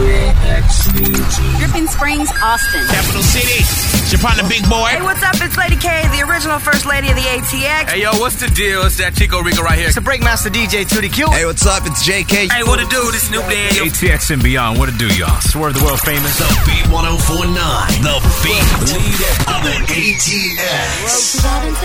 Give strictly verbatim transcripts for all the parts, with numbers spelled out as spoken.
Dripping Springs, Austin. Capital City. It's your partner, Big Boy. Hey, what's up? It's Lady K, the original first lady of the A T X. Hey, yo, what's the deal? It's that Chico Rico right here. It's the Breakmaster D J Tutti Q. Hey, what's up? It's J K. Hey, what it do? This Snoop Dogg. A T X and beyond. What it do, y'all? Swerve the world famous. The Beat one oh four point nine. The Beat of the A T X.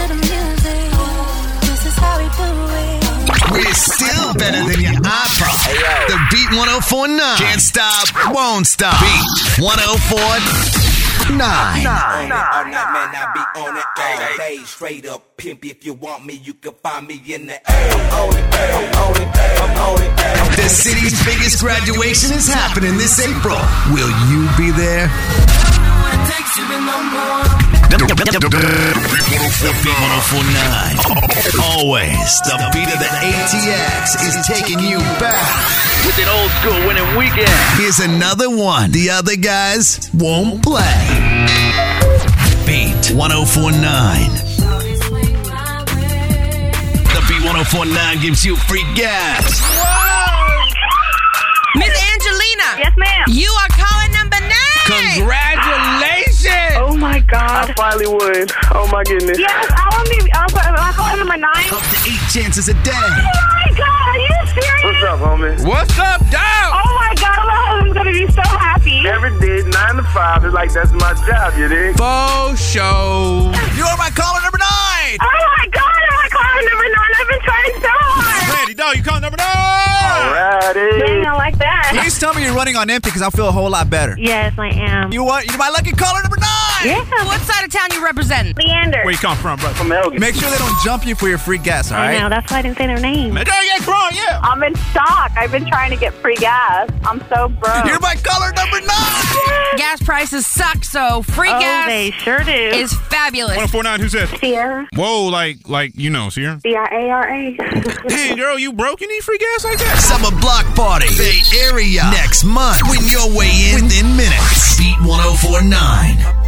We're still better than your iPod. The Beat one oh four point nine. Can't stop, won't stop. Beat one oh four point nine. Nine. All night, man, I be on it all day. Straight up pimp. If you want me, you can find me in the A. I'm on it, I'm on it, I'm on it. The city's biggest graduation is happening this April. Will you be there? Beat one oh four point nine. Always the beat of the A T X is taking you back with an old school winning weekend. Here's another one the other guys won't play. Beat one oh four point nine. The Beat one oh four point nine gives you free gas. Miss Angelina. Yes, ma'am. You are calling number nine. Congratulations. Oh, my God. I finally won. Oh, my goodness. Yes, I want to be, I call number nine. Up to eight chances a day. Oh, my God. Are you serious? What's up, homie? What's up, dog? Oh, my God. My husband's going to be so happy. Every day, nine to five. It's like, that's my job, you dig? Faux show. You are my caller number nine. Oh, my God. Am I calling number nine? I've been trying so hard. Randy, dog, you calling number nine? Alrighty. Dang, I like that. Please tell me you're running on empty because I'll feel a whole lot better. Yes, I am. You what? You're my lucky caller number nine. Yeah. What side of town you represent? Leander. Where you come from, brother? From Elgin. Make sure they don't jump you for your free gas, all I right? know. That's why I didn't say their name. Man, dog, yeah, bro, yeah. I'm in stock. I've been trying to get free gas. I'm so broke. You're my caller number nine. Gas prices suck, so free oh, gas they sure do. is fabulous. one oh four point nine, who's that? Sierra. Whoa, like, like you know, Sierra. C I A R A. Dang, girl, you broke? You need free gas like that? Summer Block Party, Bay Area, next month. Win your way in within minutes. Beat one oh four point nine.